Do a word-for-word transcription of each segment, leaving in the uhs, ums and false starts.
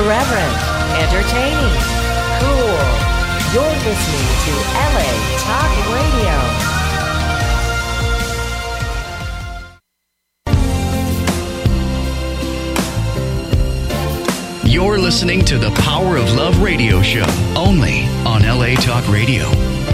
irreverent, entertaining, cool. You're listening to L A Talk Radio. You're listening to the Power of Love radio show, only on L A Talk Radio.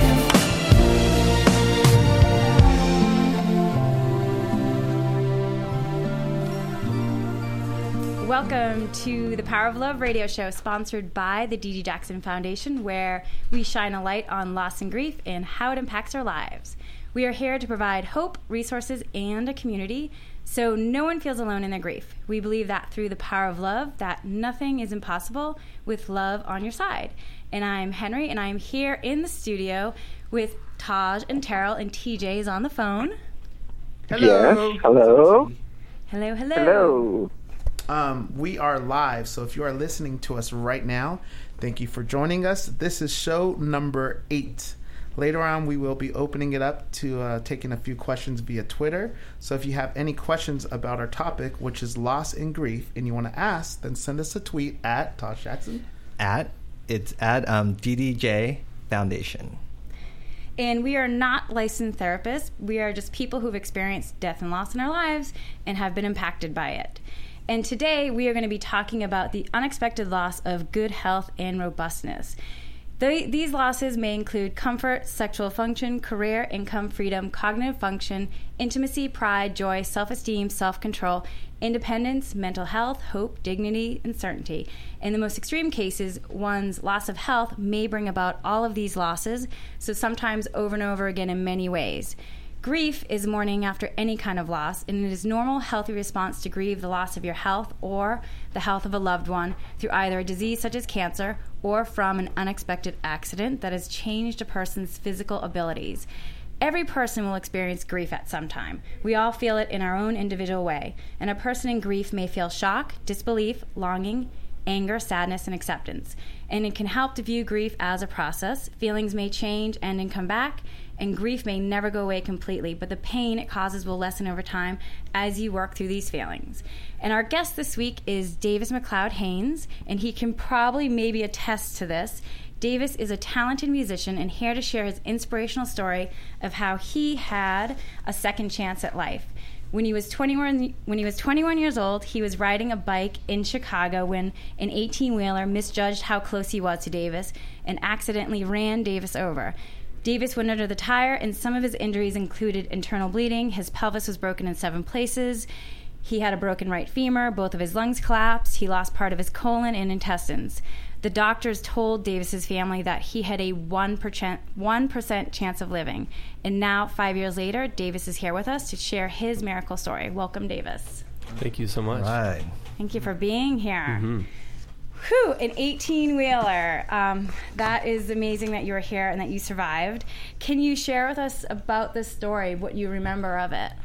Welcome to the Power of Love radio show, sponsored by the Dee Dee Jackson Foundation, where we shine a light on loss and grief and how it impacts our lives. We are here to provide hope, resources, and a community so no one feels alone in their grief. We believe that through the power of love, that nothing is impossible with love on your side. And I'm Henry, and I'm here in the studio with Taj and Terrell, and T J is on the phone. Hello. Yes, hello. Hello, hello. Hello. Um, we are live, so if you are listening to us right now, thank you for joining us. This is show number eight. Later on, we will be opening it up to uh, taking a few questions via Twitter. So if you have any questions about our topic, which is loss and grief, and you want to ask, then send us a tweet at Tosh Jackson. At, it's at um, D D J Foundation. And we are not licensed therapists. We are just people who've experienced death and loss in our lives and have been impacted by it. And today we are going to be talking about the unexpected loss of good health and robustness. The, these losses may include comfort, sexual function, career, income, freedom, cognitive function, intimacy, pride, joy, self-esteem, self-control, independence, mental health, hope, dignity, and certainty. In the most extreme cases, one's loss of health may bring about all of these losses, so sometimes over and over again in many ways. Grief is mourning after any kind of loss, and it is a normal, healthy response to grieve the loss of your health or the health of a loved one through either a disease such as cancer or from an unexpected accident that has changed a person's physical abilities. Every person will experience grief at some time. We all feel it in our own individual way, and a person in grief may feel shock, disbelief, longing, anger, sadness, and acceptance. And it can help to view grief as a process. Feelings may change and then come back, and grief may never go away completely, but the pain it causes will lessen over time as you work through these feelings. And our guest this week is Davis McLeod Haynes, and he can probably maybe attest to this. Davis is a talented musician and here to share his inspirational story of how he had a second chance at life. When he was twenty-one, when he was twenty-one years old, he was riding a bike in Chicago when an eighteen-wheeler misjudged how close he was to Davis and accidentally ran Davis over. Davis went under the tire, and some of his injuries included internal bleeding. His pelvis was broken in seven places. He had a broken right femur. Both of his lungs collapsed. He lost part of his colon and intestines. The doctors told Davis's family that he had a one percent, one percent chance of living. And now, five years later, Davis is here with us to share his miracle story. Welcome, Davis. Thank you so much. Right. Thank you for being here. Mm-hmm. Whew, an eighteen-wheeler. Um, that is amazing that you were here and that you survived. Can you share with us about this story, what you remember of it?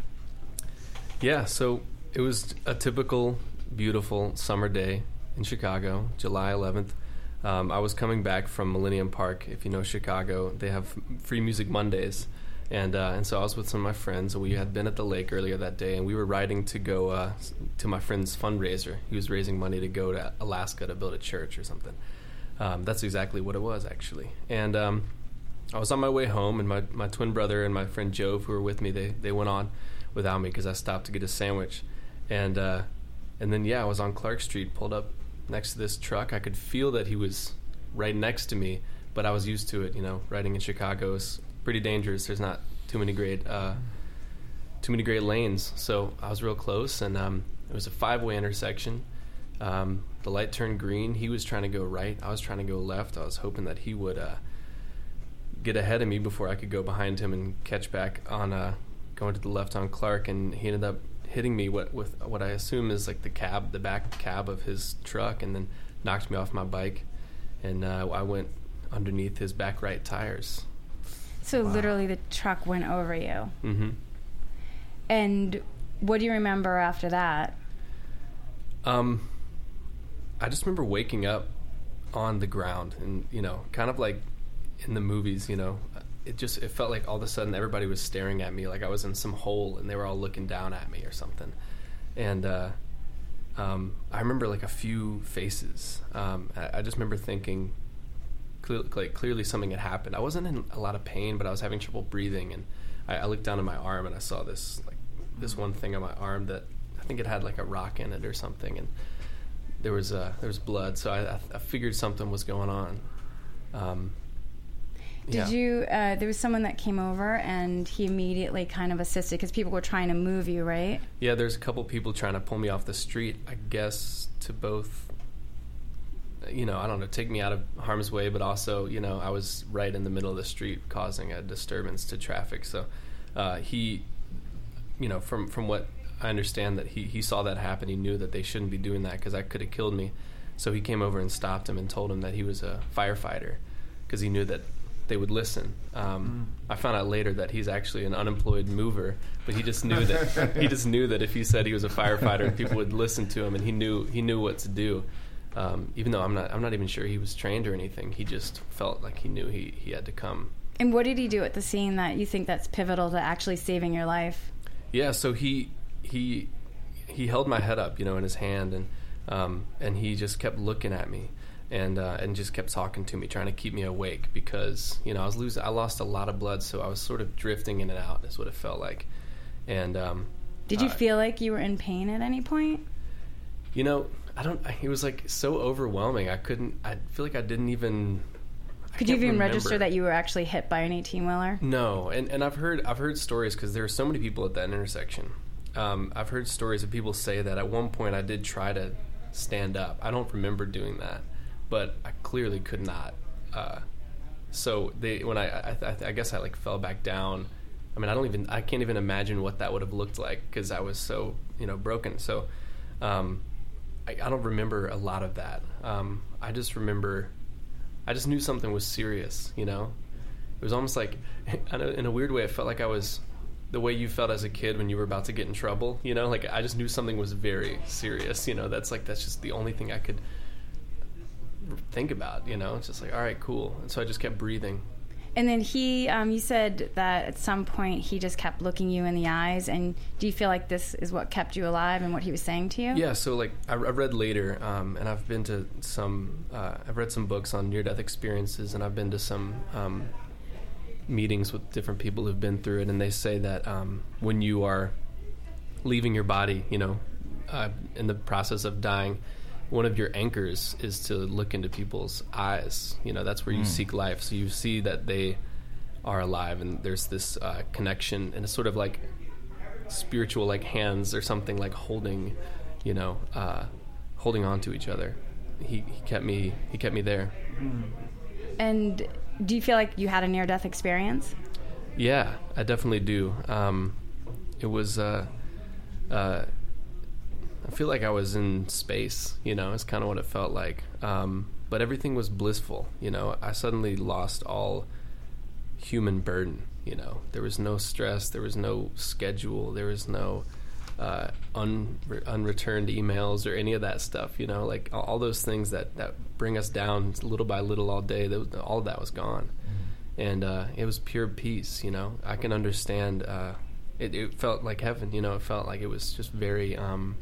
Yeah, so it was a typical, beautiful summer day in Chicago, July eleventh. Um, I was coming back from Millennium Park. If you know Chicago, they have Free Music Mondays. And uh, and so I was with some of my friends. We had been at the lake earlier that day, and we were riding to go uh, to my friend's fundraiser. He was raising money to go to Alaska to build a church or something. Um, that's exactly what it was, actually. And um, I was on my way home, and my, my twin brother and my friend Jove, who were with me, they, they went on without me because I stopped to get a sandwich. And uh, and then, yeah, I was on Clark Street, pulled up next to this truck. I could feel that he was right next to me, but I was used to it. You know, riding in Chicago is pretty dangerous. There's not too many great uh, too many great lanes, so I was real close, and um, it was a five-way intersection. Um, the light turned green. He was trying to go right. I was trying to go left. I was hoping that he would uh, get ahead of me before I could go behind him and catch back on uh, going to the left on Clark, and he ended up hitting me what, with what I assume is like the cab, the back cab of his truck, and then knocked me off my bike, and uh, I went underneath his back right tires. So Wow. literally the truck went over you. Mm-hmm. And what do you remember after that? Um, I just remember waking up on the ground, and, you know, kind of like in the movies, you know, it just, it felt like all of a sudden everybody was staring at me like I was in some hole and they were all looking down at me or something. And, uh, um, I remember like a few faces. Um, I, I just remember thinking, clear, like clearly something had happened. I wasn't in a lot of pain, but I was having trouble breathing, and I, I looked down at my arm and I saw this like this one thing on my arm that I think it had like a rock in it or something, and there was uh, there was blood. So I, I figured something was going on. Um, Did yeah. you, uh, there was someone that came over and he immediately kind of assisted because people were trying to move you, right? Yeah, there's a couple people trying to pull me off the street, I guess, to both, you know, I don't know, take me out of harm's way, but also, you know, I was right in the middle of the street causing a disturbance to traffic. So uh, he, you know, from, from what I understand, that he, he saw that happen. He knew that they shouldn't be doing that because that could have killed me. So he came over and stopped him and told him that he was a firefighter because he knew that they would listen. Um, mm. I found out later that he's actually an unemployed mover, but he just knew that he just knew that if he said he was a firefighter, people would listen to him, and he knew he knew what to do. Um, even though I'm not I'm not even sure he was trained or anything, he just felt like he knew he, he had to come. And what did he do at the scene that you think that's pivotal to actually saving your life? Yeah, so he he he held my head up, you know, in his hand, and um, and he just kept looking at me. And uh, and just kept talking to me, trying to keep me awake because, you know, I was losing. I lost a lot of blood, so I was sort of drifting in and out. Is what it felt like. And um, did you uh, feel like you were in pain at any point? You know, I don't. It was like so overwhelming. I couldn't. I feel like I didn't even. Could you even remember. register that you were actually hit by an eighteen wheeler? No, and and I've heard I've heard stories because there are so many people at that intersection. Um, I've heard stories of people say that at one point I did try to stand up. I don't remember doing that. But I clearly could not. Uh, so they, when I, I, I, I guess I like fell back down. I mean, I don't even, I can't even imagine what that would have looked like because I was so, you know, broken. So, um, I, I don't remember a lot of that. Um, I just remember, I just knew something was serious. You know, it was almost like, in a weird way, it felt like I was the way you felt as a kid when you were about to get in trouble. You know, like I just knew something was very serious. You know, that's like that's just the only thing I could think about, you know. It's just like, all right, cool. And so I just kept breathing. And then he um you said that at some point he just kept looking you in the eyes, and do you feel like this is what kept you alive and what he was saying to you? Yeah, so like I, I read later, um and I've been to some uh I've read some books on near-death experiences, and I've been to some um meetings with different people who've been through it, and they say that um when you are leaving your body, you know, uh, in the process of dying, one of your anchors is to look into people's eyes. You know, that's where you mm. seek life. So you see that they are alive, and there's this uh, connection, and it's sort of like spiritual, like hands or something, like holding, you know, uh, holding on to each other. He, he kept me. He kept me there. And do you feel like you had a near-death experience? Yeah, I definitely do. Um, it was. Uh, uh, I feel like I was in space, you know, it's kind of what it felt like. Um, but everything was blissful, you know. I suddenly lost all human burden, you know. There was no stress, there was no schedule, there was no uh, un- unreturned emails or any of that stuff, you know. Like all, all those things that, that bring us down little by little all day, that, all of that was gone. Mm-hmm. And uh, it was pure peace, you know. I can understand, uh, it, it felt like heaven, you know. It felt like it was just very... Um,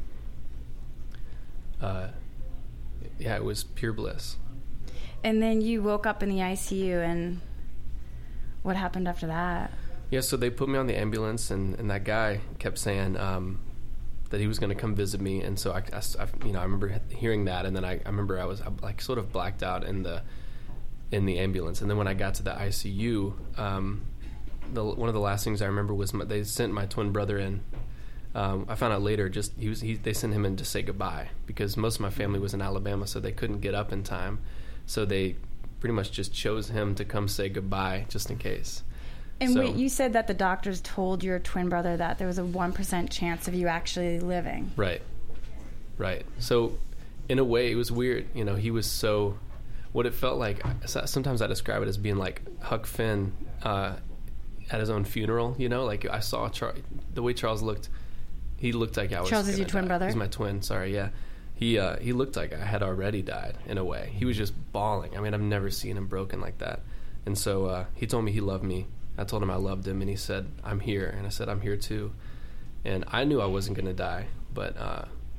Uh, yeah, it was pure bliss. And then you woke up in the I C U, and what happened after that? Yeah, so they put me on the ambulance, and, and that guy kept saying um, that he was going to come visit me, and so I, I, I, you know, I remember hearing that, and then I, I remember I was I, like sort of blacked out in the in the ambulance, and then when I got to the I C U, um, the, one of the last things I remember was my, they sent my twin brother in. Um, I found out later, just he was. He, they sent him in to say goodbye because most of my family was in Alabama, so they couldn't get up in time. So they pretty much just chose him to come say goodbye, just in case. And so, wait, you said that the doctors told your twin brother that there was a one percent chance of you actually living. Right, right. So, in a way, it was weird. You know, he was so. What it felt like. Sometimes I describe it as being like Huck Finn uh, at his own funeral. You know, like I saw Char- the way Charles looked. He looked like I was. Charles is your twin die. brother? He's my twin. Sorry, yeah. He uh, he looked like I had already died in a way. He was just bawling. I mean, I've never seen him broken like that. And so uh, he told me he loved me. I told him I loved him, and he said, "I'm here." And I said, "I'm here too." And I knew I wasn't going to die, but uh,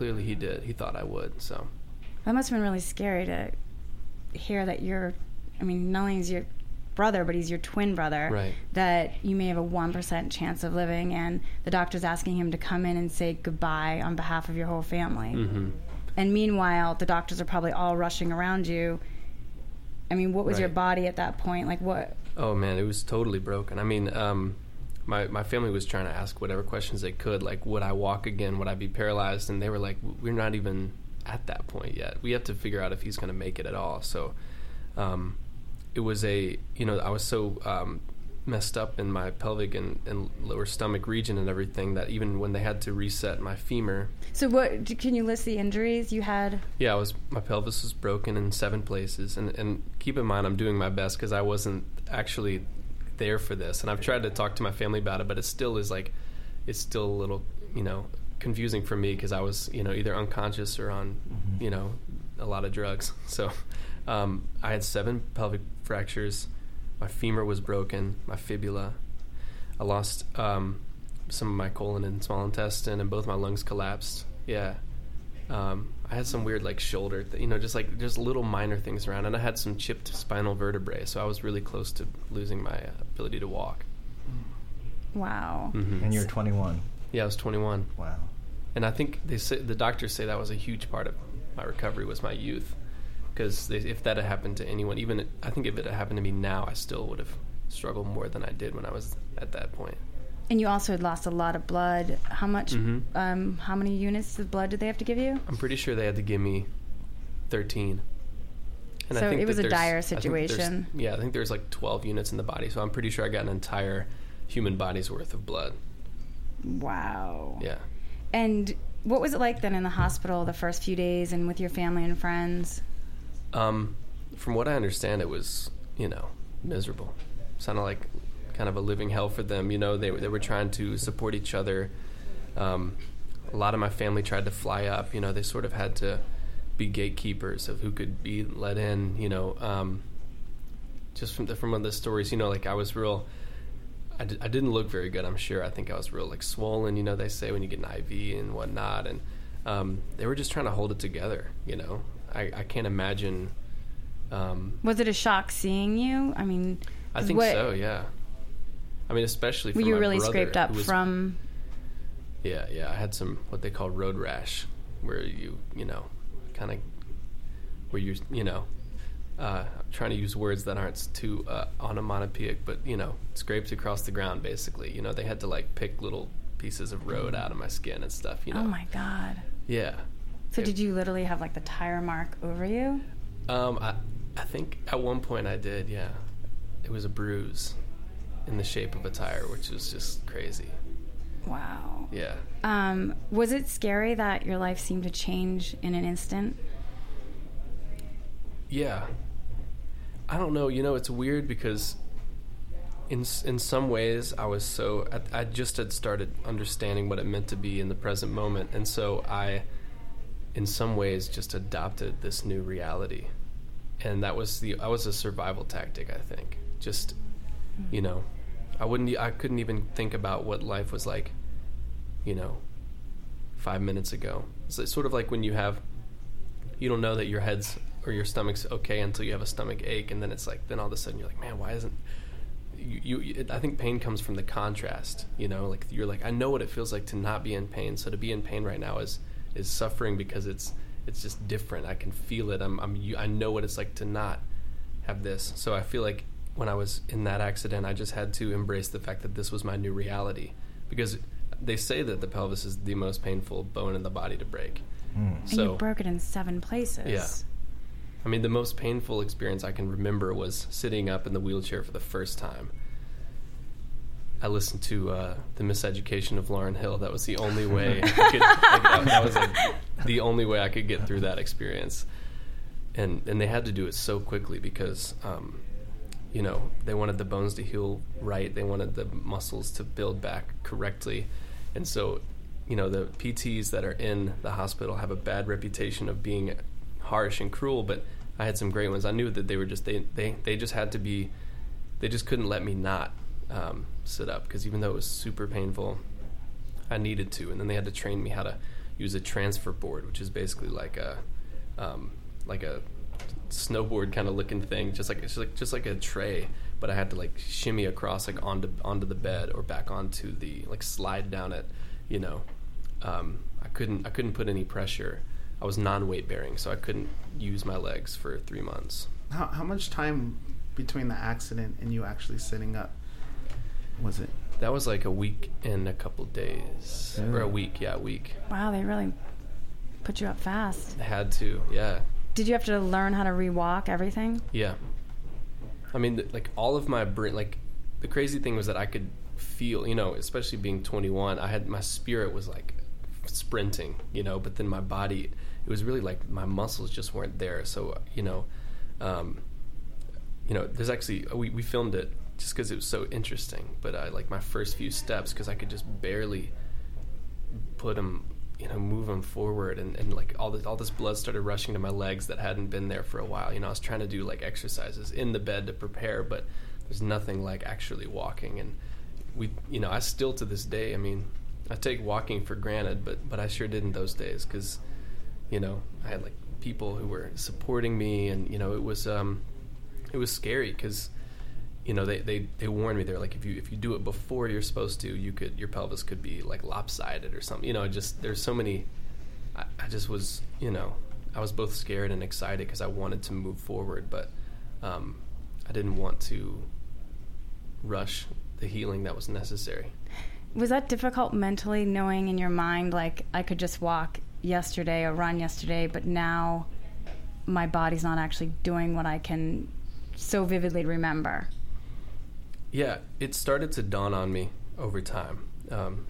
clearly he did. He thought I would. So that must have been really scary to hear that you're, I mean, not only is your brother, but he's your twin brother, right. that you may have a one percent chance of living, and the doctor's asking him to come in and say goodbye on behalf of your whole family. Mm-hmm. And meanwhile, the doctors are probably all rushing around you. I mean, what was right. your body at that point? Like, what? Oh, man, it was totally broken. I mean, um, my, my family was trying to ask whatever questions they could, like, would I walk again? Would I be paralyzed? And they were like, we're not even at that point yet. We have to figure out if he's going to make it at all. So um, it was a, you know, I was so um, messed up in my pelvic and, and lower stomach region and everything that even when they had to reset my femur. So what, can you list the injuries you had? Yeah, I was, my pelvis was broken in seven places. And, and keep in mind, I'm doing my best because I wasn't actually there for this. And I've tried to talk to my family about it, but it still is like, it's still a little, you know, confusing for me because I was, you know, either unconscious or on, mm-hmm. you know, a lot of drugs. So um, I had seven pelvic fractures. My femur was broken, my fibula. I lost um, some of my colon and small intestine, and both my lungs collapsed. Yeah. Um, I had some weird, like, shoulder, th- you know, just, like, just little minor things around. And I had some chipped spinal vertebrae, so I was really close to losing my uh, ability to walk. Wow. Mm-hmm. And you're twenty-one. Yeah, I was twenty-one. Wow. And I think they say, the doctors say that was a huge part of my recovery was my youth. Because if that had happened to anyone, even I think if it had happened to me now, I still would have struggled more than I did when I was at that point. And you also had lost a lot of blood. How much? Mm-hmm. Um, how many units of blood did they have to give you? I'm pretty sure they had to give me thirteen. And so I think it was a dire I situation. think yeah, I think there's like twelve units in the body. So I'm pretty sure I got an entire human body's worth of blood. Wow. Yeah. And what was it like then in the hospital the first few days and with your family and friends? Um, from what I understand, it was, you know, miserable. Sounded like kind of a living hell for them. You know, they, they were trying to support each other. Um, a lot of my family tried to fly up. You know, they sort of had to be gatekeepers of who could be let in, you know. Um, just from the, from one of the stories, you know, like I was real... I, d- I didn't look very good, I'm sure. I think I was real, like, swollen, you know, they say when you get an I V and whatnot. And um, they were just trying to hold it together, you know. I, I can't imagine. Um, was it a shock seeing you? I mean, I think what, so. Yeah. I mean, especially for were you my really brother, scraped up was, from? Yeah, yeah. I had some what they call road rash, where you you know, kind of where you're you know, uh, trying to use words that aren't too uh, onomatopoeic, but you know, scrapes across the ground. Basically, you know, they had to like pick little pieces of road out of my skin and stuff. You know. Oh my God. Yeah. So did you literally have like the tire mark over you? Um, I, I think at one point I did, yeah. It was a bruise in the shape of a tire, which was just crazy. Wow. Yeah. Um, was it scary that your life seemed to change in an instant? Yeah. I don't know. You know, it's weird because in in some ways I was so... I, I just had started understanding what it meant to be in the present moment. And so I... in some ways just adopted this new reality. And that was the I was a survival tactic, I think. Just, you know, I wouldn't I couldn't even think about what life was like, you know, five minutes ago. It's sort of like when you have you don't know that your head's or your stomach's okay until you have a stomach ache, and then it's like then all of a sudden you're like, man, why isn't you, you I think pain comes from the contrast, you know, like you're like, I know what it feels like to not be in pain, so to be in pain right now is is suffering because it's it's just different. I can feel it. I'm, I'm I know what it's like to not have this. So I feel like when I was in that accident, I just had to embrace the fact that this was my new reality, because they say that the pelvis is the most painful bone in the body to break. Mm. So, and you broke it in seven places. Yeah. I mean, the most painful experience I can remember was sitting up in the wheelchair for the first time. I listened to uh, The Miseducation of Lauryn Hill. That was the only way I could, like, that was like the only way I could get through that experience. And and they had to do it so quickly because, um, you know, they wanted the bones to heal right. They wanted the muscles to build back correctly. And so, you know, the P Ts that are in the hospital have a bad reputation of being harsh and cruel, but I had some great ones. I knew that they were just, they, they, they just had to be, they just couldn't let me not Um, sit up, because even though it was super painful, I needed to. And then they had to train me how to use a transfer board, which is basically like a um, like a snowboard kind of looking thing, just like it's like just like a tray, but I had to like shimmy across like onto onto the bed or back onto the like slide down it, you know. Um, I couldn't I couldn't put any pressure. I was non-weight bearing, so I couldn't use my legs for three months. How how much time between the accident and you actually sitting up was it? That was like a week and a couple days, Yeah. or a week, yeah, a week. Wow, they really put you up fast. I had to, yeah. Did you have to learn how to re-walk everything? Yeah. I mean, th- like all of my brain, like the crazy thing was that I could feel, you know, especially being twenty-one, I had, my spirit was like sprinting, you know, but then my body, it was really like my muscles just weren't there. So, you know, um, you know, there's actually, we, we filmed it just because it was so interesting, but I like my first few steps, because I could just barely put them, you know, move them forward, and, and like all this all this blood started rushing to my legs that hadn't been there for a while. You know, I was trying to do like exercises in the bed to prepare, but there's nothing like actually walking. And we, you know, I still to this day, I mean, I take walking for granted, but but I sure didn't those days, because, you know, I had like people who were supporting me, and you know, it was um, it was scary because, you know, they, they, they warned me. They're like, if you if you do it before you're supposed to, you could your pelvis could be like lopsided or something. You know, just there's so many. I, I just was, you know, I was both scared and excited because I wanted to move forward, but um, I didn't want to rush the healing that was necessary. Was that difficult mentally, knowing in your mind, like, I could just walk yesterday or run yesterday, but now my body's not actually doing what I can so vividly remember? Yeah, it started to dawn on me over time. Um,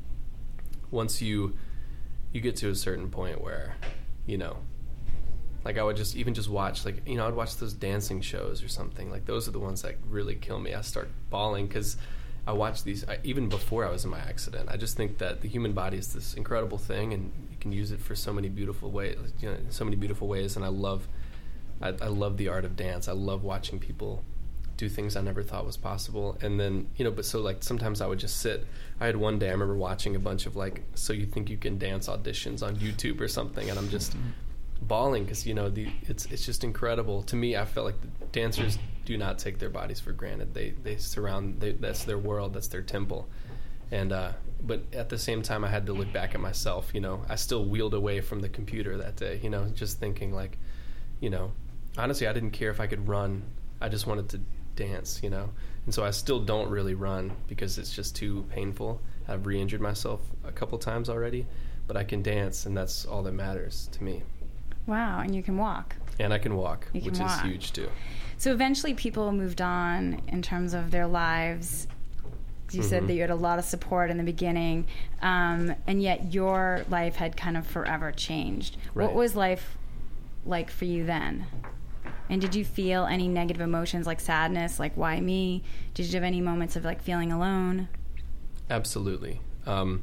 once you you get to a certain point where, you know, like I would just even just watch, like, you know, I'd watch those dancing shows or something. Like those are the ones that really kill me. I start bawling because I watch these I, even before I was in my accident. I just think that the human body is this incredible thing, and you can use it for so many beautiful ways. You know, so many beautiful ways, and I love. I, I love the art of dance. I love watching people do things I never thought was possible. And then, you know, but so like sometimes I would just sit. I had one day I remember watching a bunch of like So You Think You Can Dance auditions on YouTube or something, and I'm just bawling because, you know, the it's it's just incredible. To me, I felt like the dancers do not take their bodies for granted. They they surround, they, that's their world, that's their temple. And uh, but at the same time, I had to look back at myself. You know, I still wheeled away from the computer that day, you know, just thinking like, you know, honestly, I didn't care if I could run. I just wanted to dance, you know. And so I still don't really run because it's just too painful. I've re-injured myself a couple times already, but I can dance, and that's all that matters to me. Wow, and you can walk. And I can walk, You can which walk. is huge too. So eventually people moved on in terms of their lives. You said Mhm. that you had a lot of support in the beginning, um, and yet your life had kind of forever changed. What Right. was life like for you then? And did you feel any negative emotions like sadness, like why me? Did you have any moments of like feeling alone? Absolutely. Um,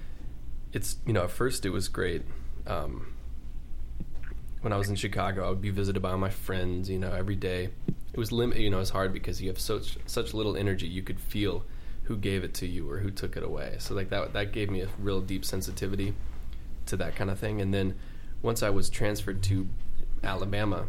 it's, you know, at first it was great. Um, when I was in Chicago, I would be visited by my friends, you know, every day. It was lim- you know, it was hard because you have such such little energy. You could feel who gave it to you or who took it away. So like that that gave me a real deep sensitivity to that kind of thing. And then once I was transferred to Alabama,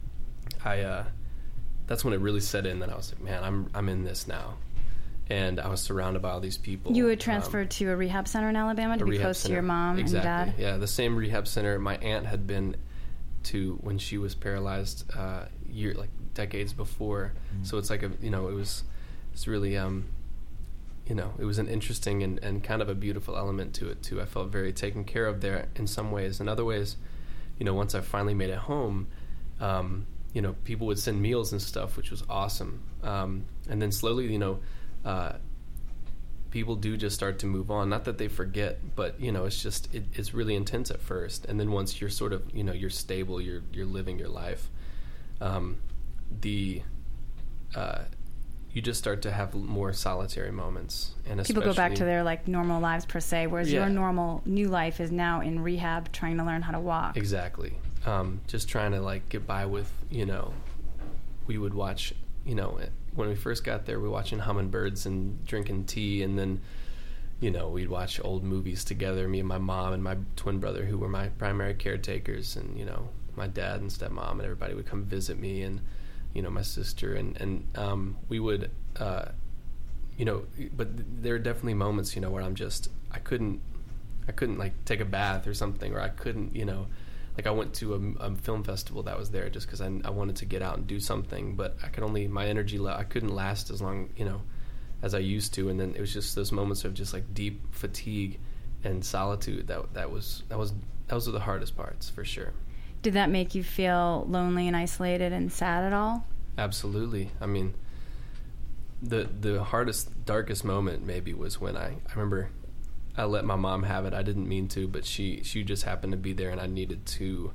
I uh, that's when it really set in that I was like, man, I'm I'm in this now. And I was surrounded by all these people. You were Um, transferred to a rehab center in Alabama to a be rehab close to center. your mom Exactly. and dad? Yeah, the same rehab center my aunt had been to when she was paralyzed uh, year like decades before. Mm. So it's like a you know it was it's really um you know it was an interesting and, and kind of a beautiful element to it too. I felt very taken care of there in some ways. In other ways, you know, once I finally made it home, um, you know, people would send meals and stuff, which was awesome. Um, and then slowly, you know. Uh, people do just start to move on. Not that they forget, but you know, it's just it, it's really intense at first, and then once you're sort of you know you're stable, you're you're living your life. Um, the uh, you just start to have more solitary moments, and People go back to especially- their like normal lives per se, whereas Yeah. your normal new life is now in rehab, trying to learn how to walk. Exactly. Um, just trying to like get by with, you know, we would watch, you know, when we first got there, we were watching hummingbirds and drinking tea, and then, you know, we'd watch old movies together, me and my mom and my twin brother, who were my primary caretakers, and, you know, my dad and stepmom, and everybody would come visit me, and, you know, my sister, and, and um, we would, uh, you know, but th- there are definitely moments, you know, where I'm just, I couldn't, I couldn't, like, take a bath or something, or I couldn't, you know, like, I went to a, a film festival that was there just because I, I wanted to get out and do something, but I could only, my energy, le- I couldn't last as long, you know, as I used to, and then it was just those moments of just, like, deep fatigue and solitude that that was, that was, those were the hardest parts, for sure. Did that make you feel lonely and isolated and sad at all? Absolutely. I mean, the the hardest, darkest moment maybe was when I, I remember I let my mom have it. I didn't mean to, but she, she just happened to be there, and I needed to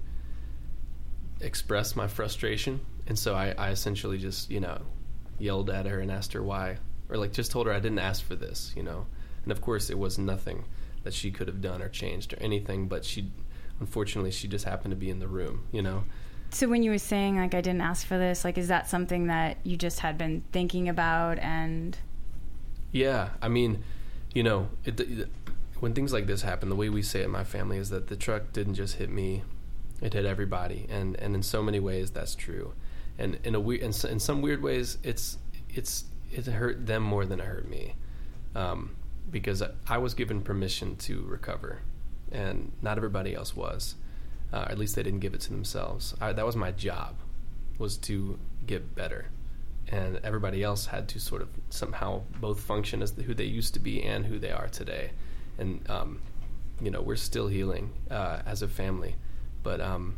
express my frustration. And so I, I essentially just, you know, yelled at her and asked her why, or like just told her I didn't ask for this, you know. And of course it was nothing that she could have done or changed or anything, but she, unfortunately, she just happened to be in the room, you know. So when you were saying, like, I didn't ask for this, like, is that something that you just had been thinking about? And yeah, I mean, you know, it, it, when things like this happen, the way we say it in my family is that the truck didn't just hit me, it hit everybody, and, and in so many ways that's true, and in a we- in, in some weird ways it's it's it hurt them more than it hurt me, um, because I, I was given permission to recover, and not everybody else was. Uh, at least they didn't give it to themselves. I, that was my job, was to get better. And everybody else had to sort of somehow both function as the, who they used to be and who they are today. And, um, you know, we're still healing uh, as a family. But, um,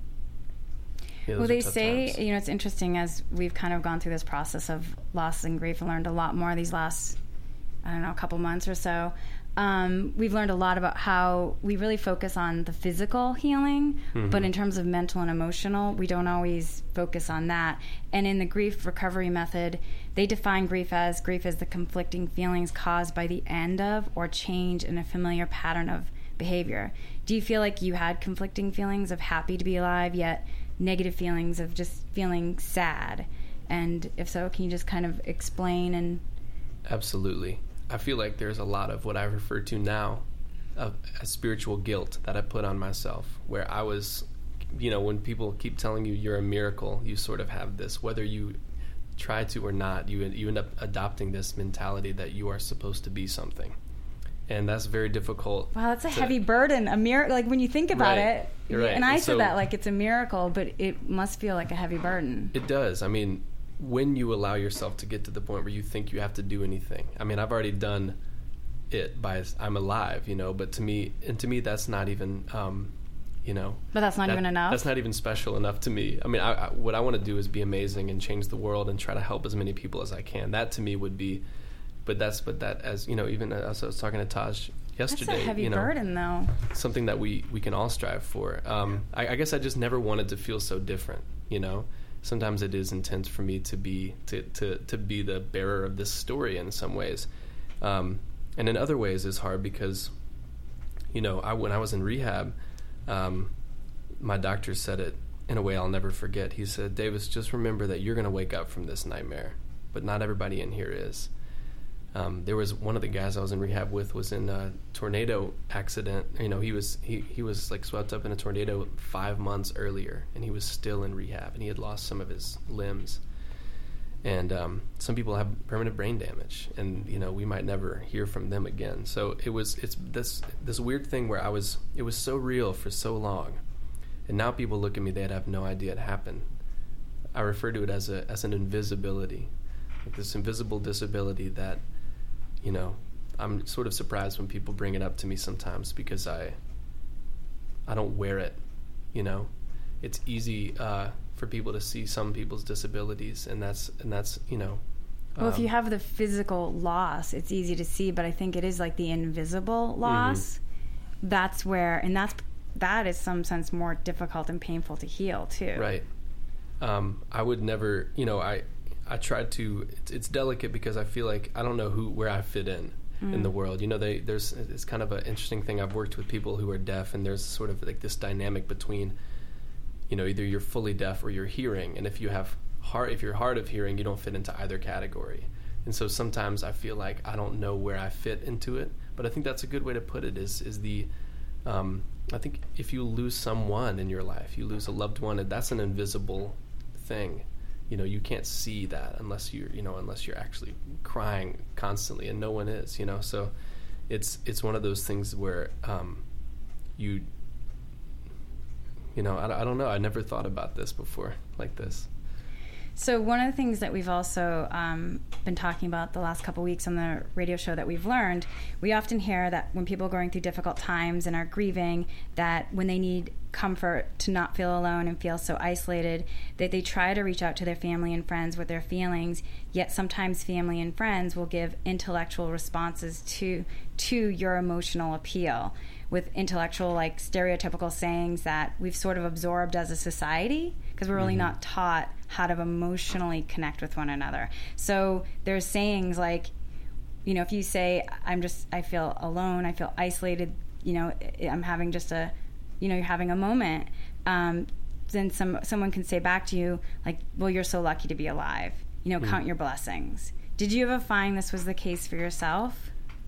yeah, well, they say, times. you know, it's interesting as we've kind of gone through this process of loss and grief and learned a lot more these last, I don't know, a couple months or so. Um, we've learned a lot about how we really focus on the physical healing, mm-hmm. but in terms of mental and emotional, we don't always focus on that. And in the grief recovery method, they define grief as grief as the conflicting feelings caused by the end of or change in a familiar pattern of behavior. Do you feel like you had conflicting feelings of happy to be alive, yet negative feelings of just feeling sad? And if so, can you just kind of explain? And Absolutely. I feel like there's a lot of what I refer to now of a spiritual guilt that I put on myself, where I was, you know, when people keep telling you you're a miracle, you sort of have this, whether you try to or not, you you end up adopting this mentality that you are supposed to be something. And that's very difficult. Wow, that's a to, heavy burden. A miracle, like when you think about right, it. You're right. And I and said so, that like it's a miracle, but it must feel like a heavy burden. It does. I mean, when you allow yourself to get to the point where you think you have to do anything. I mean, I've already done it by I'm alive, you know, but to me, and to me, that's not even, um, you know. But that's not that, even enough? That's not even special enough to me. I mean, I, I, what I want to do is be amazing and change the world and try to help as many people as I can. That to me would be, but that's, but that as, you know, even as I was talking to Taj yesterday. That's a heavy you know, burden, though. Something that we, we can all strive for. Um, I, I guess I just never wanted to feel so different, you know. Sometimes it is intense for me to be to, to, to be the bearer of this story in some ways, um, and in other ways it's hard because, you know, I, when I was in rehab, um, my doctor said it in a way I'll never forget. He said, "Davis, just remember that you're going to wake up from this nightmare, but not everybody in here is." Um, there was one of the guys I was in rehab with was in a tornado accident. You know, he was he, he was like swept up in a tornado five months earlier, and he was still in rehab, and he had lost some of his limbs. And um, some people have permanent brain damage, and you know we might never hear from them again. So it was it's this this weird thing where I was it was so real for so long, and now people look at me, they'd have no idea it happened. I refer to it as a as an invisibility, like this invisible disability that. You know, I'm sort of surprised when people bring it up to me sometimes because I I don't wear it, you know. It's easy uh, for people to see some people's disabilities, and that's, and that's you know. Well, um, if you have the physical loss, it's easy to see, but I think it is like the invisible loss. Mm-hmm. That's where, and that's, that is some sense more difficult and painful to heal, too. Right. Um, I would never, you know, I... I tried to. It's, it's delicate because I feel like I don't know who where I fit in mm. in the world. You know, they, there's it's kind of an interesting thing. I've worked with people who are deaf, and there's sort of like this dynamic between, you know, either you're fully deaf or you're hearing. And if you have hard, if you're hard of hearing, you don't fit into either category. And so sometimes I feel like I don't know where I fit into it. But I think that's a good way to put it is, is the, um, I think if you lose someone in your life, you lose a loved one, and that's an invisible thing. You know, you can't see that unless you're, you know, unless you're actually crying constantly, and no one is, you know. So it's it's one of those things where um, you, you know, I, I don't know. I never thought about this before like this. So one of the things that we've also um, been talking about the last couple of weeks on the radio show that we've learned, we often hear that when people are going through difficult times and are grieving, that when they need comfort to not feel alone and feel so isolated, that they try to reach out to their family and friends with their feelings, yet sometimes family and friends will give intellectual responses to to your emotional appeal with intellectual, like stereotypical sayings that we've sort of absorbed as a society because we're really mm-hmm. not taught how to emotionally connect with one another. So there's sayings like, you know, if you say, I'm just, I feel alone, I feel isolated, you know, I'm having just a, you know, you're having a moment, um, then some someone can say back to you, like, well, you're so lucky to be alive. You know, mm-hmm. count your blessings. Did you ever find this was the case for yourself?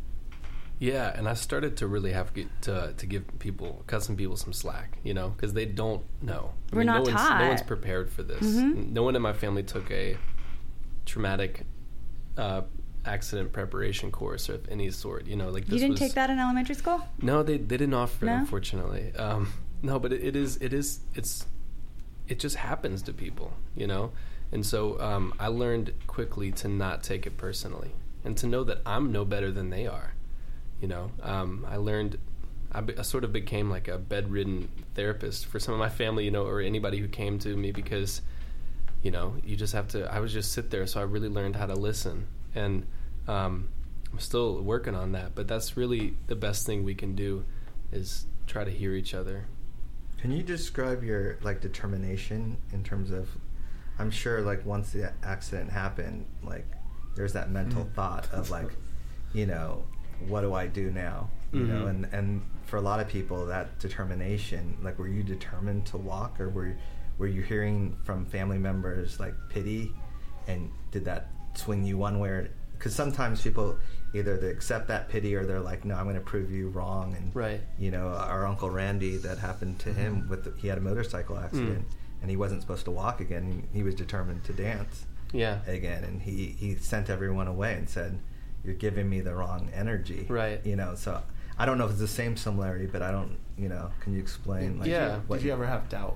Yeah, and I started to really have to to give people, cut some people some slack, you know, because they don't know. I We're mean, not no taught. One's, no one's prepared for this. Mm-hmm. No one in my family took a traumatic uh, accident preparation course of any sort, you know. Like this you didn't was, take that in elementary school? No, they they didn't offer No? it, unfortunately. Um, no, but it, it is it is it's it just happens to people, you know. And so um, I learned quickly to not take it personally and to know that I'm no better than they are. You know, um, I learned, I, be, I sort of became like a bedridden therapist for some of my family, you know, or anybody who came to me because, you know, you just have to, I was just sit there. So I really learned how to listen. And um, I'm still working on that. But that's really the best thing we can do is try to hear each other. Can you describe your, like, determination in terms of, I'm sure, like, once the accident happened, like, there's that mental mm. thought of, like, you know, what do I do now? You mm-hmm. know, and, and for a lot of people, that determination, like, were you determined to walk, or were were you hearing from family members like pity, and did that swing you one way? Or because sometimes people either they accept that pity or they're like, no, I'm going to prove you wrong. And right. you know, our Uncle Randy, that happened to mm-hmm. him with the, he had a motorcycle accident mm. and he wasn't supposed to walk again. He, he was determined to dance yeah. again, and he he sent everyone away and said, you're giving me the wrong energy. Right. You know, so I don't know if it's the same similarity, but I don't, you know, can you explain? Like, yeah. What Did you ever have doubt?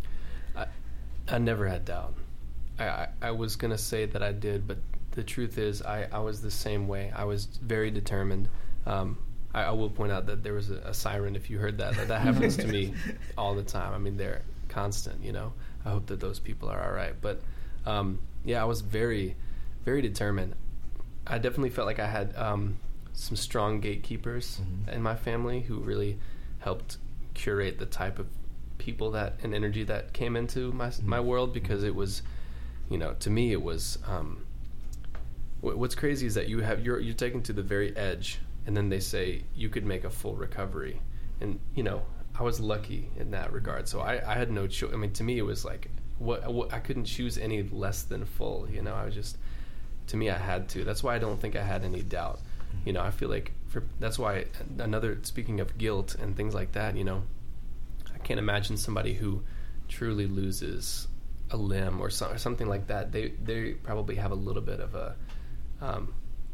I, I never had doubt. I, I, I was going to say that I did, but the truth is I, I was the same way. I was very determined. Um, I, I will point out that there was a, a siren, if you heard that. That, that happens to me all the time. I mean, they're constant, you know. I hope that those people are all right. But, um, yeah, I was very, very determined. I definitely felt like I had um, some strong gatekeepers mm-hmm. in my family who really helped curate the type of people that and energy that came into my mm-hmm. my world, because it was, you know, to me it was. Um, w- what's crazy is that you have you're you're taken to the very edge, and then they say you could make a full recovery, and you know I was lucky in that regard. So I, I had no choice. I mean, to me it was like what, what I couldn't choose any less than full. You know, I was just. To me, I had to. That's why I don't think I had any doubt. You know, I feel like for that's why another. Speaking of guilt and things like that, you know, I can't imagine somebody who truly loses a limb or, so, or something like that. They they probably have a little bit of a um,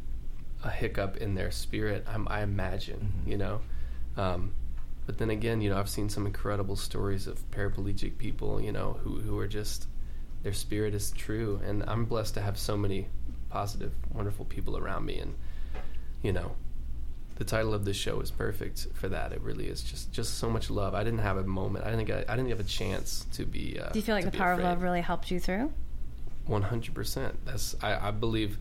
a hiccup in their spirit. I'm, I imagine, mm-hmm. you know. Um, but then again, you know, I've seen some incredible stories of paraplegic people, you know, who who are just their spirit is true, and I'm blessed to have so many positive, wonderful people around me, and you know, the title of this show is perfect for that. It really is just just so much love. I didn't have a moment. I didn't think I, I didn't have a chance to be. Uh, Do you feel like the power afraid. of love really helped you through? One hundred percent. That's I, I believe.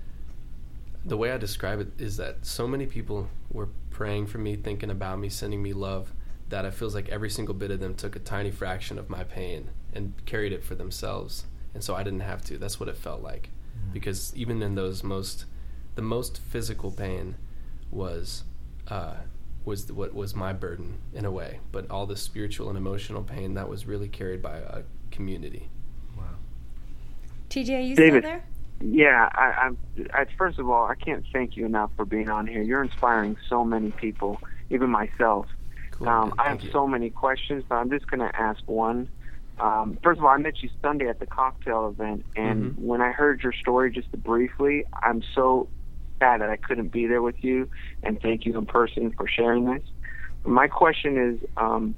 The way I describe it is that so many people were praying for me, thinking about me, sending me love, that it feels like every single bit of them took a tiny fraction of my pain and carried it for themselves, and so I didn't have to. That's what it felt like. Because even in those most, the most physical pain was, uh, was the, what was my burden in a way. But all the spiritual and emotional pain, that was really carried by a community. Wow. T J, are you David. still there? Yeah, I, I'm. I, first of all, I can't thank you enough for being on here. You're inspiring so many people, even myself. Cool, um, man. I have Thank you. so many questions, but I'm just going to ask one. Um, first of all, I met you Sunday at the cocktail event, and Mm-hmm. when I heard your story just briefly, I'm so sad that I couldn't be there with you, and thank you in person for sharing this. My question is, um,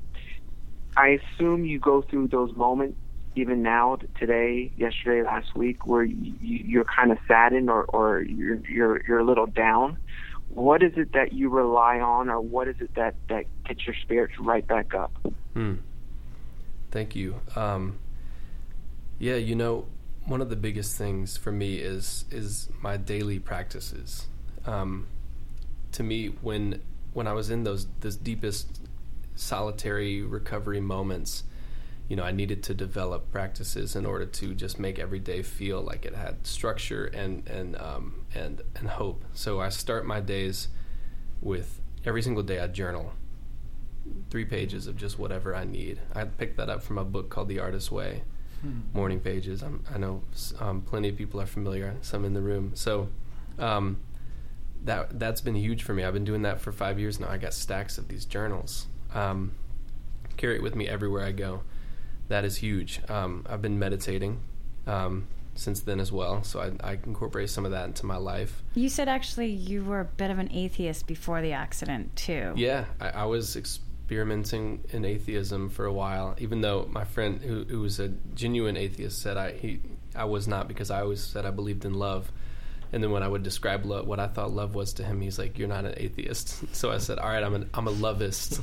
I assume you go through those moments even now, today, yesterday, last week, where you, you're kind of saddened or, or you're, you're you're a little down. What is it that you rely on, or what is it that, that gets your spirits right back up? Hmm. Thank you. Um, yeah, you know, one of the biggest things for me is is my daily practices. Um, to me, when when I was in those those deepest solitary recovery moments, you know, I needed to develop practices in order to just make every day feel like it had structure and and um, and and hope. So I start my days with every single day I journal. Three pages of just whatever I need. I picked that up from a book called The Artist's Way. Hmm. Morning pages. I'm, I know um, plenty of people are familiar, some in the room. So um, that, that's been huge for me. I've been doing that for five years now. I got stacks of these journals. Um, carry it with me everywhere I go. That is huge. Um, I've been meditating um, since then as well, so I, I incorporate some of that into my life. You said actually you were a bit of an atheist before the accident, too. Yeah, I, I was experimenting in atheism for a while, even though my friend who, who was a genuine atheist said I he I was not, because I always said I believed in love. And then when I would describe love, what I thought love was to him, he's like, "You're not an atheist." So I said, "All right, I'm an I'm a lovist."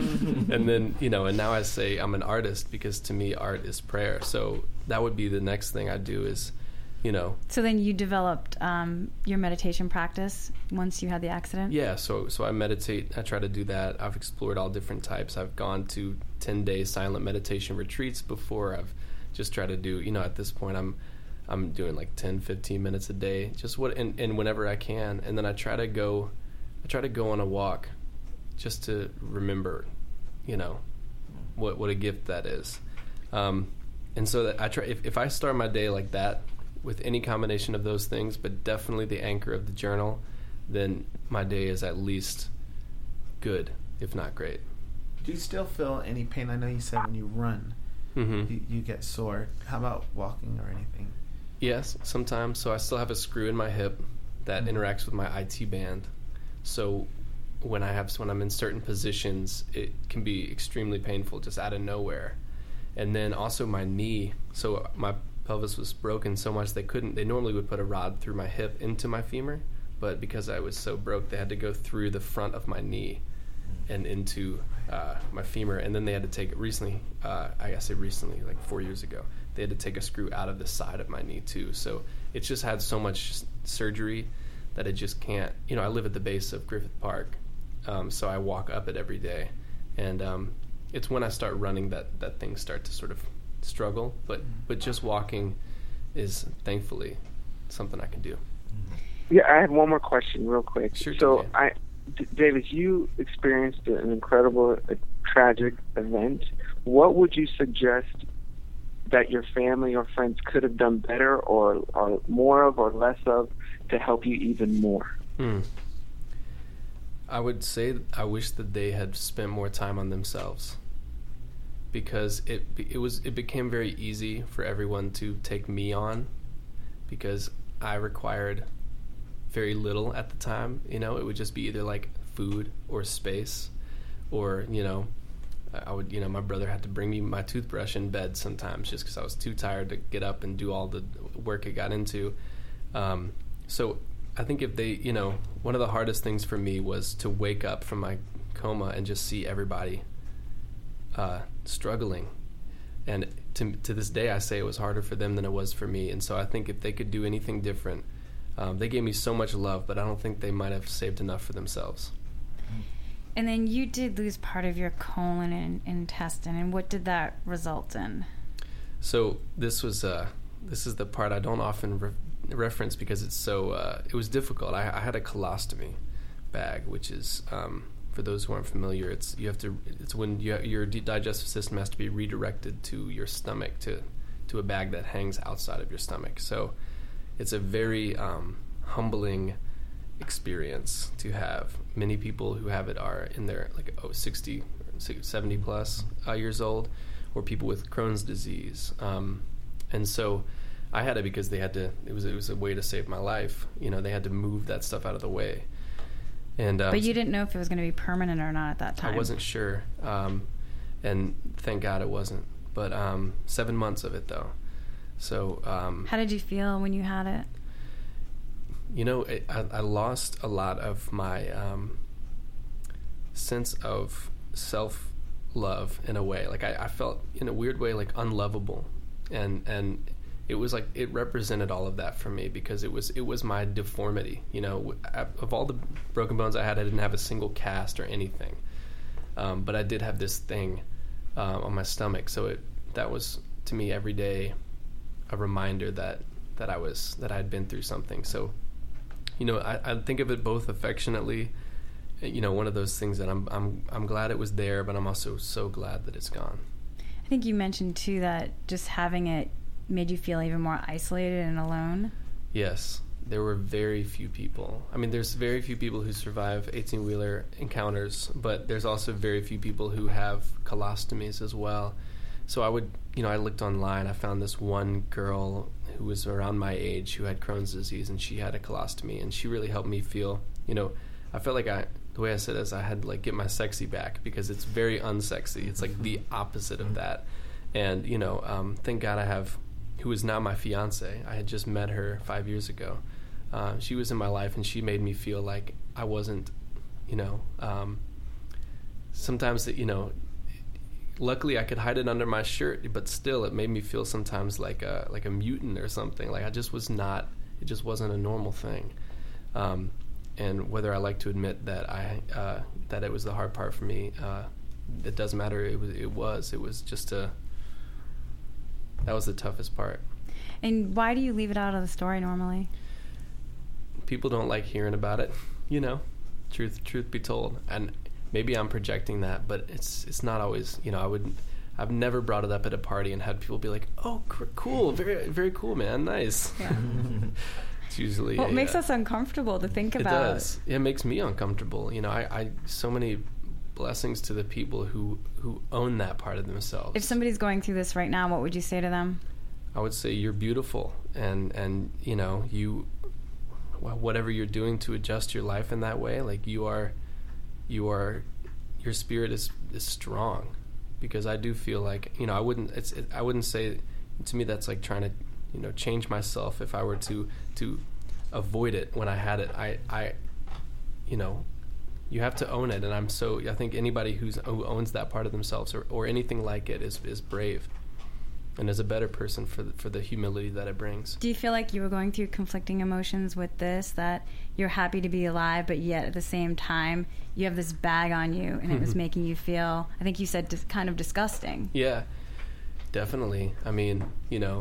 And then, you know, and now I say I'm an artist, because to me art is prayer. So that would be the next thing I do is, you know. So then you developed um, your meditation practice once you had the accident? Yeah, so so I meditate. I try to do that. I've explored all different types. I've gone to ten-day silent meditation retreats before. I've just tried to do, you know, at this point I'm I'm doing like ten, fifteen minutes a day, just what, and, and whenever I can. And then I try to go, I try to go on a walk just to remember, you know, what, what a gift that is. Um, and so that I try, if, if I start my day like that with any combination of those things, but definitely the anchor of the journal, then my day is at least good, if not great. Do you still feel any pain? I know you said when you run, Mm-hmm. you, you get sore. How about walking or anything? Yes, sometimes. So I still have a screw in my hip that Mm-hmm. interacts with my I T band. So when I have when I'm in certain positions, it can be extremely painful just out of nowhere. And then also my knee. So my pelvis was broken so much they couldn't. They normally would put a rod through my hip into my femur, but because I was so broke, they had to go through the front of my knee and into uh, my femur. And then they had to take it recently. Uh, I guess it recently, like four years ago. They had to take a screw out of the side of my knee too. So it's just had so much surgery that it just can't, you know, I live at the base of Griffith Park. Um, so I walk up it every day. And um, it's when I start running that, that things start to sort of struggle. But, but just walking is thankfully something I can do. Yeah, I have one more question real quick. Sure, so, Dan. I, D- David, you experienced an incredible, uh, tragic event. What would you suggest that your family or friends could have done better or, or more of or less of to help you even more? Hmm. I would say I wish that they had spent more time on themselves, because it it was it became very easy for everyone to take me on, because I required very little at the time. You know, it would just be either like food or space, or, you know, I would, you know, my brother had to bring me my toothbrush in bed sometimes just because I was too tired to get up and do all the work it got into. Um, so I think if they, you know, one of the hardest things for me was to wake up from my coma and just see everybody uh, struggling. And to to this day, I say it was harder for them than it was for me. And so I think if they could do anything different, um, they gave me so much love, but I don't think they might have saved enough for themselves. And then you did lose part of your colon and intestine, and what did that result in? So this was uh, this is the part I don't often re- reference because it's so uh, it was difficult. I, I had a colostomy bag, which is um, for those who aren't familiar, it's you have to it's when you, your digestive system has to be redirected to your stomach to to a bag that hangs outside of your stomach. So it's a very um, humbling experience to have. Many people who have it are in their like oh, sixty, seventy plus uh, years old, or people with Crohn's disease. Um, and so I had it because they had to, it was, it was a way to save my life. You know, they had to move that stuff out of the way. And, um, but you didn't know if it was going to be permanent or not at that time. I wasn't sure. Um, and thank God it wasn't. But um, seven months of it though. So um, how did you feel when you had it? You know, it, I, I lost a lot of my um, sense of self-love in a way. Like I, I felt in a weird way like unlovable, and and it was like it represented all of that for me because it was it was my deformity. You know, of all the broken bones I had, I didn't have a single cast or anything, um, but I did have this thing uh, on my stomach. So it that was to me every day a reminder that that I was that I had been through something. So. You know, I, I think of it both affectionately. You know, one of those things that I'm I'm I'm glad it was there, but I'm also so glad that it's gone. I think you mentioned too that just having it made you feel even more isolated and alone. Yes, there were very few people. I mean, there's very few people who survive eighteen-wheeler encounters, but there's also very few people who have colostomies as well. So I would, you know, I looked online. I found this one girl who was around my age who had Crohn's disease, and she had a colostomy, and she really helped me feel, you know, I felt like I, the way I said it is I had to like get my sexy back because it's very unsexy. It's like the opposite of that. And, you know, um, thank God I have, who is now my fiance. I had just met her five years ago. Uh, she was in my life, and she made me feel like I wasn't, you know, um, sometimes that, you know, luckily I could hide it under my shirt, but still it made me feel sometimes like a like a mutant or something. Like I just was not, it just wasn't a normal thing. Um, and whether I like to admit that I uh, that it was the hard part for me, uh, it doesn't matter. It was it was it was just a that was the toughest part. And why do you leave it out of the story normally? People don't like hearing about it, you know. Truth truth be told, and maybe I'm projecting that, but it's it's not always, you know, I would, I've never brought it up at a party and had people be like, oh, cool, very very cool, man, nice. Yeah. It's usually well, it a, makes uh, us uncomfortable to think it about. It does. It makes me uncomfortable. You know, I, I so many blessings to the people who, who own that part of themselves. If somebody's going through this right now, what would you say to them? I would say you're beautiful, and, and you know, you, whatever you're doing to adjust your life in that way, like you are... you are, your spirit is, is strong, because I do feel like, you know, I wouldn't, it's, it, I wouldn't say, to me that's like trying to, you know, change myself if I were to, to avoid it when I had it. I, I, you know, you have to own it, and I'm so, I think anybody who's, who owns that part of themselves or, or anything like it is, is brave, and is a better person for the, for the humility that it brings. Do you feel like you were going through conflicting emotions with this, that you're happy to be alive, but yet at the same time you have this bag on you, and it was making you feel, I think you said, dis- kind of disgusting? Yeah, definitely. I mean, you know,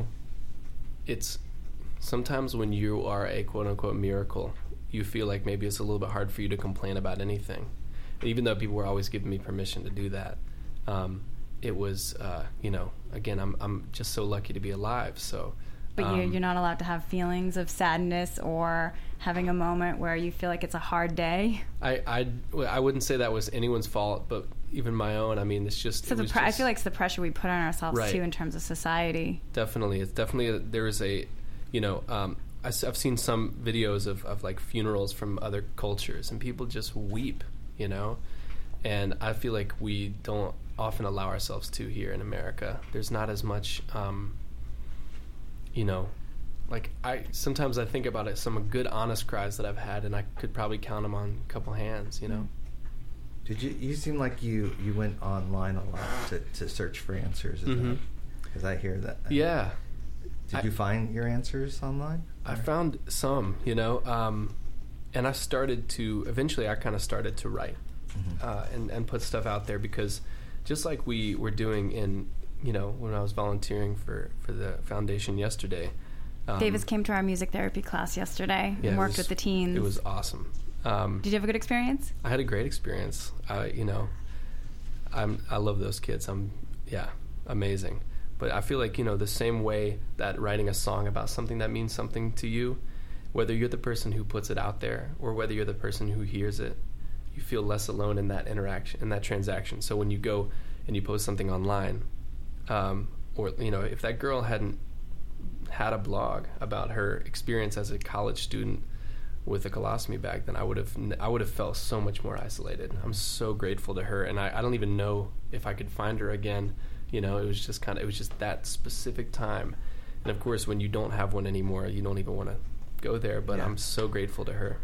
it's sometimes when you are a quote-unquote miracle, you feel like maybe it's a little bit hard for you to complain about anything, even though people were always giving me permission to do that. Um, it was, uh, you know, again, I'm I'm just so lucky to be alive. So, but um, you're, you're not allowed to have feelings of sadness or having a moment where you feel like it's a hard day. I I, I wouldn't say that was anyone's fault, but even my own. I mean, it's just. So it the was pre- just, I feel like it's the pressure we put on ourselves right. too in terms of society. Definitely, it's definitely a, there is a, you know, um, I, I've seen some videos of of like funerals from other cultures, and people just weep, you know, and I feel like we don't often allow ourselves to here in America. There's not as much, um, you know, like I sometimes I think about it, some good honest cries that I've had, and I could probably count them on a couple hands, you know. Did you? You seem like you, you went online a lot to, to search for answers. Because mm-hmm. I hear that. Yeah. Did I, you find your answers online? I found some, you know, um, and I started to eventually. I kind of started to write mm-hmm. uh, and and put stuff out there, because just like we were doing in, you know, when I was volunteering for, for the foundation yesterday. Um, Davis came to our music therapy class yesterday yeah, and worked was, with the teens. It was awesome. Um, Did you have a good experience? I had a great experience. Uh, you know, I'm, I love those kids. I'm, yeah, amazing. But I feel like, you know, the same way that writing a song about something that means something to you, whether you're the person who puts it out there or whether you're the person who hears it, you feel less alone in that interaction, in that transaction. So when you go and you post something online, um, or, you know, if that girl hadn't had a blog about her experience as a college student with a colostomy bag, then I would have I would have felt so much more isolated. I'm so grateful to her, and I, I don't even know if I could find her again. You know, it was just kind of, it was just that specific time. And of course, when you don't have one anymore, you don't even want to go there, but yeah. I'm so grateful to her.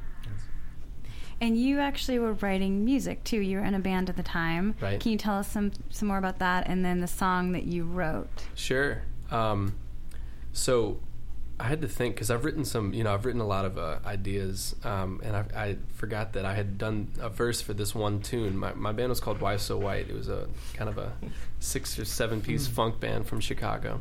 And you actually were writing music too. You were in a band at the time. Right. Can you tell us some, some more about that, and then the song that you wrote? Sure. Um, so I had to think, because I've written some, you know, I've written a lot of uh, ideas, um, and I, I forgot that I had done a verse for this one tune. My, my band was called Why So White. It was a kind of a six or seven piece funk band from Chicago.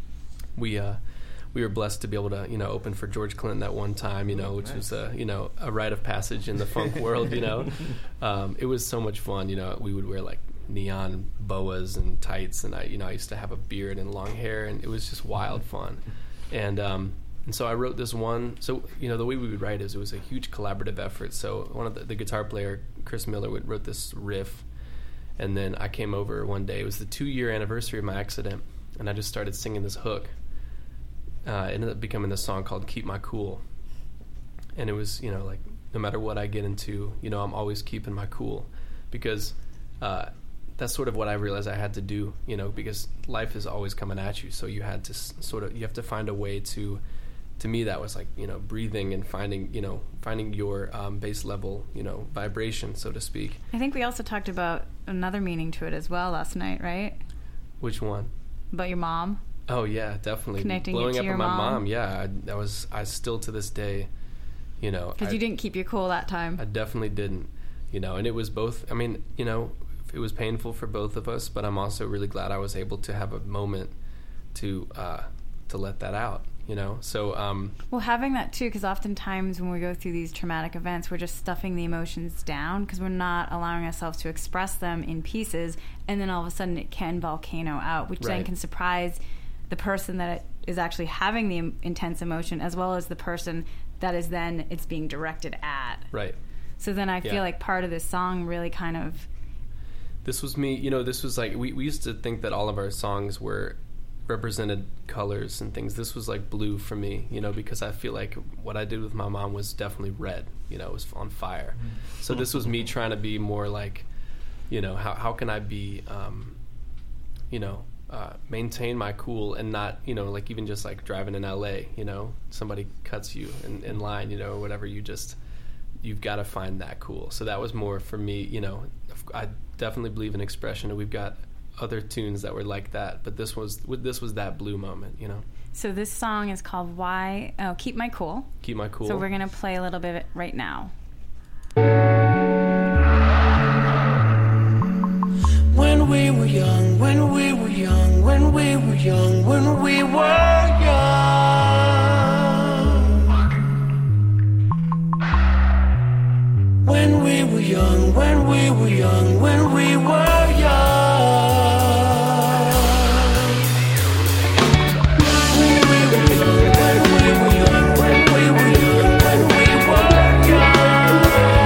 We uh, we were blessed to be able to, you know, open for George Clinton that one time, you know, which nice. was a, you know, a rite of passage in the funk world, you know. Um, it was so much fun, you know. We would wear like neon boas and tights, and I, you know, I used to have a beard and long hair, and it was just wild fun. And um, and so I wrote this one. So, you know, the way we would write is it was a huge collaborative effort. So one of the, the guitar player, Chris Miller, would wrote this riff, and then I came over one day. It was the two-year anniversary of my accident, and I just started singing this hook. Uh, it ended up becoming this song called Keep My Cool. And it was, you know, like, no matter what I get into, you know, I'm always keeping my cool. Because uh, that's sort of what I realized I had to do, you know, because life is always coming at you. So you had to s- sort of, you have to find a way to, to me, that was like, you know, breathing and finding, you know, finding your um, base level, you know, vibration, so to speak. I think we also talked about another meaning to it as well last night, right? Which one? About your mom. Oh yeah, definitely. Connecting Blowing it to up your on my mom. mom. Yeah, I, that was. I still to this day, you know. Because you didn't keep your cool that time. I definitely didn't, you know. And it was both. I mean, you know, it was painful for both of us. But I'm also really glad I was able to have a moment to uh, to let that out. You know. So. Um, well, having that too, because oftentimes when we go through these traumatic events, we're just stuffing the emotions down because we're not allowing ourselves to express them in pieces, and then all of a sudden it can volcano out, which right. then can surprise the person that is actually having the intense emotion, as well as the person that is then it's being directed at. Right. So then I yeah. feel like part of this song really kind of... This was me, you know, this was like, we, we used to think that all of our songs were represented colors and things. This was like blue for me, you know, because I feel like what I did with my mom was definitely red, you know, it was on fire. Mm-hmm. So this was me trying to be more like, you know, how, how can I be, um, you know, Uh, maintain my cool and not, you know, like even just like driving in L A, you know, somebody cuts you in, in line, you know, or whatever, you just, you've got to find that cool. So that was more for me, you know, I definitely believe in expression, and we've got other tunes that were like that, but this was, this was that blue moment, you know. So this song is called Why, oh, Keep My Cool. Keep My Cool. So we're going to play a little bit right now. When we were young, when we were young, when we were young, when we were young. When we were young, when we were young, when we were young. When we were young, when we were young, when we were young, when we were young.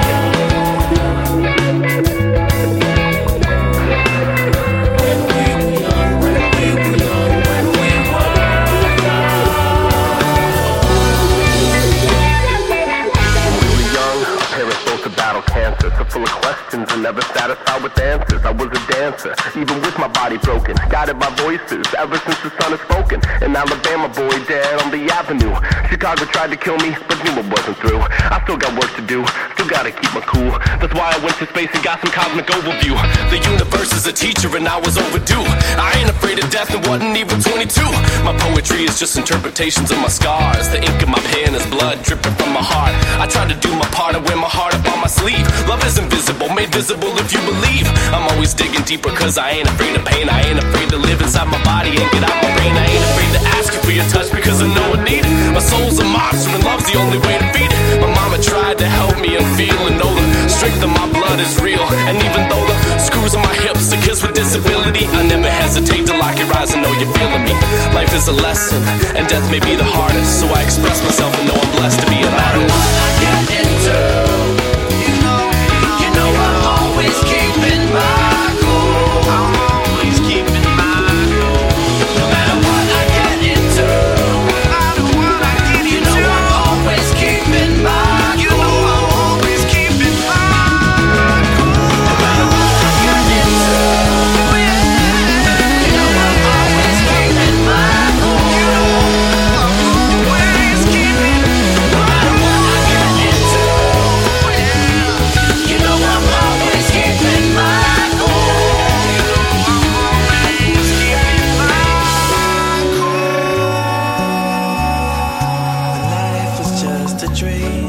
Cancer, so full of questions and never satisfied with answers. I was a dancer, even with my body broken, guided by voices ever since the sun has spoken. An Alabama boy dead on the avenue. Chicago tried to kill me, but knew it wasn't through. I still got work to do, still gotta keep my cool. That's why I went to space and got some cosmic overview. The universe is a teacher and I was overdue. I ain't afraid of death and wasn't even twenty-two. My poetry is just interpretations of my scars. The ink in my pen is blood dripping from my heart. I try to do my part and wear my heart up on my sleeve. Love is invisible, made visible if you believe. I'm always digging deeper cause I ain't afraid of pain. I ain't afraid to live inside my body and get out my brain. I ain't afraid to ask you for your touch because I know I need it. My soul's a monster and love's the only way to feed it. My mama tried to help me and feel and know the strength of my blood is real. And even though the screws on my hips are kids with disability, I never hesitate to lock it rising know you're feeling me. Life is a lesson, and death may be the hardest, so I express myself and know I'm blessed to be an artist. I get into, you know, you know I'm always keeping my cool. I'm always keeping my cool. No matter what I get into, no matter what I get into, you know I'm always keeping my cool. You know I'm always keeping my cool. No matter what I get into, you know I'm always keeping my cool. You know I'm always keeping. No matter what I get into, you know I'm always keeping my cool. You know I'm always keeping my cool. Life is just a dream.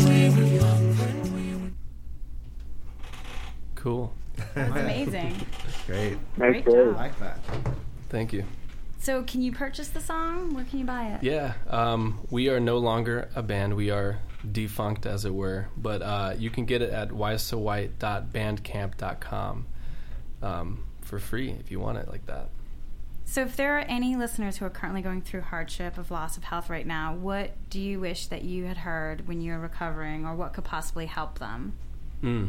Cool. That's amazing. Great. Great I job. like that. Thank you. So, can you purchase the song? Where can you buy it? Yeah, um, we are no longer a band. We are defunct, as it were. But uh, you can get it at why so white dot bandcamp dot com um, for free if you want it like that. So, if there are any listeners who are currently going through hardship of loss of health right now, what do you wish that you had heard when you were recovering, or what could possibly help them? Mm.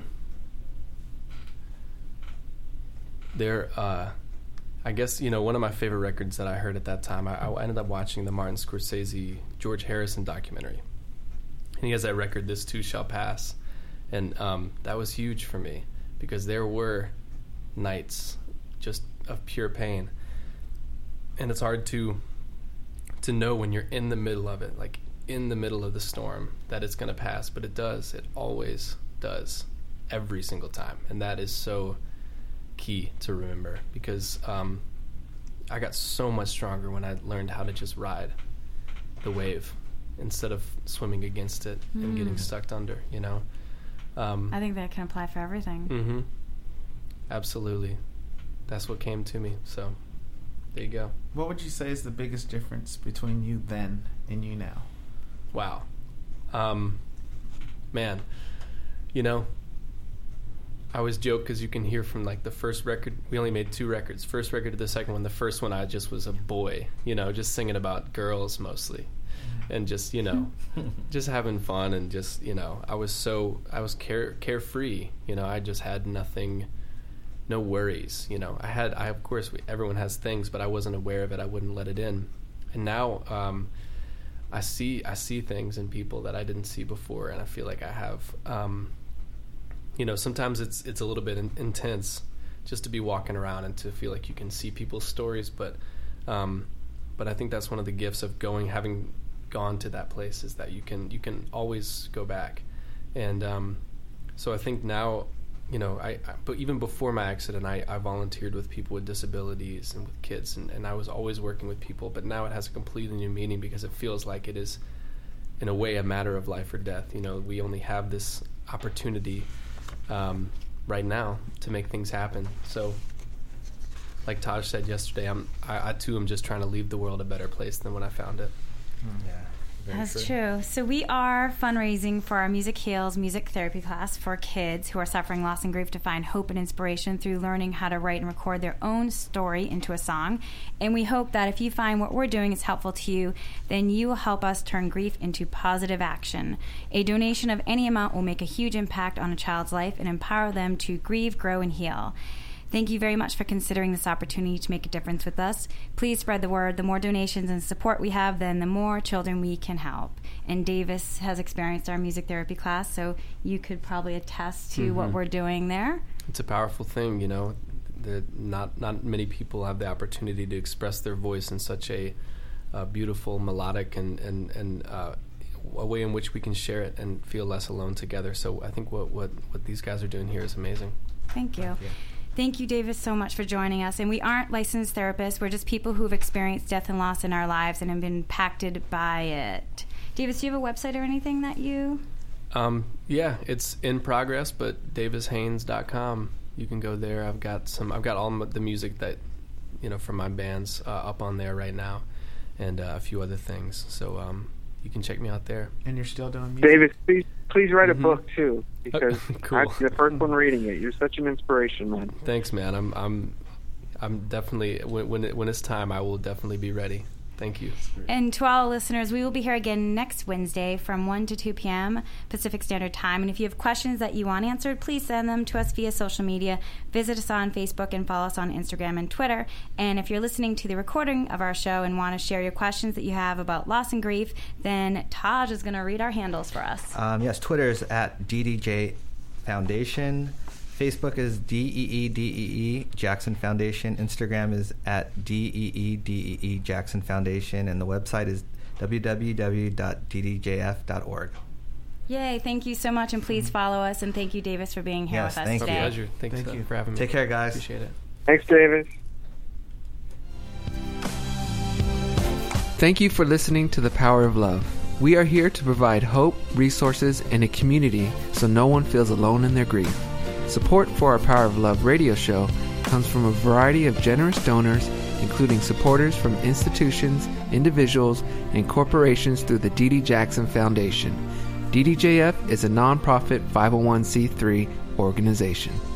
There, uh, I guess, you know, one of my favorite records that I heard at that time, I, I ended up watching the Martin Scorsese, George Harrison documentary. And he has that record, This Too Shall Pass. And um, that was huge for me because there were nights just of pure pain. And it's hard to to know when you're in the middle of it, like in the middle of the storm, that it's going to pass. But it does. It always does, every single time. And that is so key to remember because um, I got so much stronger when I learned how to just ride the wave instead of swimming against it mm. and getting stuck under, you know? Um, I think that can apply for everything. Mm-hmm. Absolutely. That's what came to me, so there you go. What would you say is the biggest difference between you then and you now? Wow. Um, man, you know, I always joke because you can hear from like the first record, we only made two records, first record to the second one. The first one I just was a boy, you know, just singing about girls mostly and just, you know, just having fun and just, you know, I was so, I was care, carefree, you know, I just had nothing, no worries, you know. I had, I of course, we, everyone has things, but I wasn't aware of it. I wouldn't let it in. And now um, I see, I see things in people that I didn't see before, and I feel like I have, um, you know, sometimes it's it's a little bit in, intense just to be walking around and to feel like you can see people's stories, but um, but I think that's one of the gifts of going, having gone to that place, is that you can you can always go back, and um, so I think now, you know, I, I but even before my accident, I, I volunteered with people with disabilities and with kids, and, and I was always working with people, but now it has a completely new meaning because it feels like it is, in a way, a matter of life or death. You know, we only have this opportunity Um, right now to make things happen. So like Taj said yesterday, I'm I, I too am just trying to leave the world a better place than when I found it. Mm. Yeah. That's true. So we are fundraising for our Music Heals music therapy class for kids who are suffering loss and grief to find hope and inspiration through learning how to write and record their own story into a song. And we hope that if you find what we're doing is helpful to you, then you will help us turn grief into positive action. A donation of any amount will make a huge impact on a child's life and empower them to grieve, grow, and heal. Thank you very much for considering this opportunity to make a difference with us. Please spread the word. The more donations and support we have, then the more children we can help. And Davis has experienced our music therapy class, so you could probably attest to mm-hmm. what we're doing there. It's a powerful thing, you know. The, not not many people have the opportunity to express their voice in such a uh, beautiful, melodic, and and and uh, a way in which we can share it and feel less alone together. So I think what what, what these guys are doing here is amazing. Thank you. Yeah. Thank you, Davis, so much for joining us. And we aren't licensed therapists. We're just people who've experienced death and loss in our lives and have been impacted by it. Davis, do you have a website or anything that you... Um, yeah, it's in progress, but davis haynes dot com. You can go there. I've got some. I've got all the music that, you know, from my bands uh, up on there right now, and uh, a few other things. So um, you can check me out there. And you're still doing music? Davis, please, please write mm-hmm. a book too, because cool. I'm the first one reading it. You're such an inspiration, man. Thanks, man. I'm I'm I'm definitely when when, it, when it's time, I will definitely be ready. Thank you. And to all listeners, we will be here again next Wednesday from one to two p.m. Pacific Standard Time. And if you have questions that you want answered, please send them to us via social media. Visit us on Facebook and follow us on Instagram and Twitter. And if you're listening to the recording of our show and want to share your questions that you have about loss and grief, then Taj is going to read our handles for us. Um, yes, Twitter is at D D J Foundation. Facebook is D E E D E E Jackson Foundation. Instagram is at D E E D E E Jackson Foundation. And the website is w w w dot d d j f dot org. Yay, thank you so much. And please follow us. And thank you, Davis, for being here Yes, with us thank you. today. Pleasure. Thanks Thank uh, you. for having me. Take care, guys. Appreciate it. Thanks, Davis. Thank you for listening to The Power of Love. We are here to provide hope, resources, and a community so no one feels alone in their grief. Support for our Power of Love radio show comes from a variety of generous donors, including supporters from institutions, individuals, and corporations through the D D Jackson Foundation. D D J F is a nonprofit five oh one c three organization.